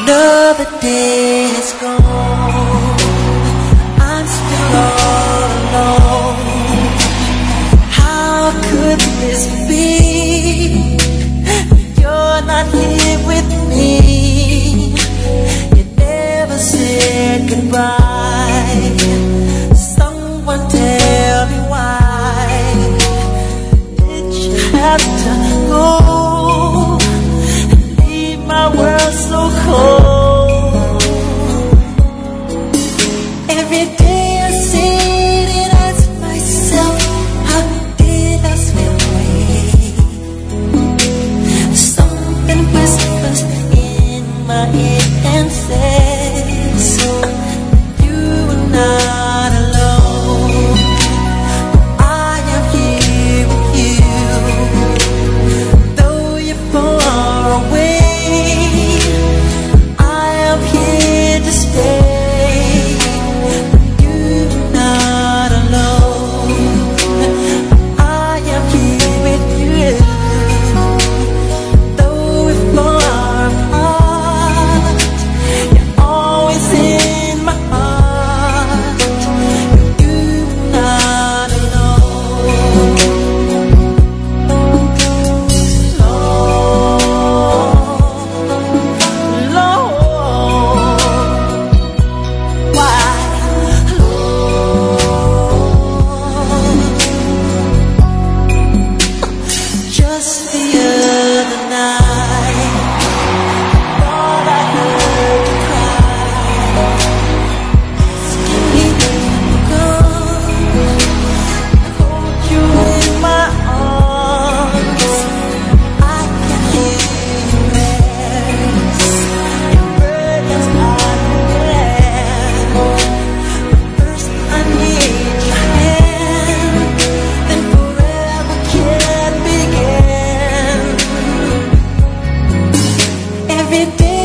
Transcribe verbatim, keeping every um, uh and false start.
Another day is gone, I'm still all alone. How could this be? You're not here with me. You never said goodbye. Someone tell me why did you have to go and leave my world so cold? Every day I sit and ask myself, how did I slip away? Something whispers in my ear and says, you are not alone. I am here with you. Though you're far away, I am here to stay. You're not alone. I am here with you. Though we're far apart, you're always in my heart. You're not alone. Lord, Lord, why, Lord? Just the other night, thought I heard you cry, asking me to come and hold you in my arms. I can hear your prayers, your burdens are there. First I need your hand, then forever can begin. Every day